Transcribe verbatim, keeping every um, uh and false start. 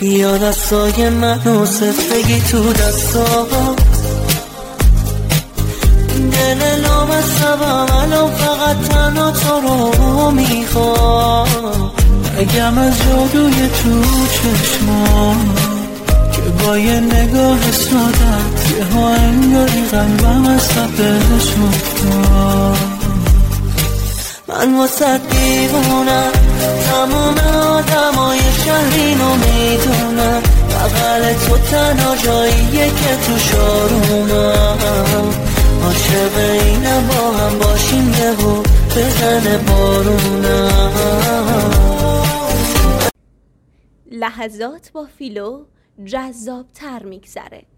بیا دستای منو صرف بگی تو دستا دل لامصبم الان فقط تنها تو رو میخوام بگم از جادوی تو چشمان که با یه نگاه سادت یه ها انگاری قلبم از تپش افتاد من واسه دیوونم تموم آدمای شهرینو میدونم بغل تو تنها جاییه که تو شارومم عاشق اینم با هم باشیم یه و بزنه بارونم. لحظات با فیلو جذاب تر میگذره.